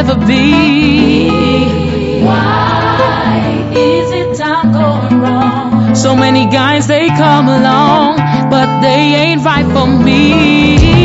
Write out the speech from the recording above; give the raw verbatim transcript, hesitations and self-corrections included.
never be. Why is it I'm going wrong? So many guys, they come along, but they ain't right for me.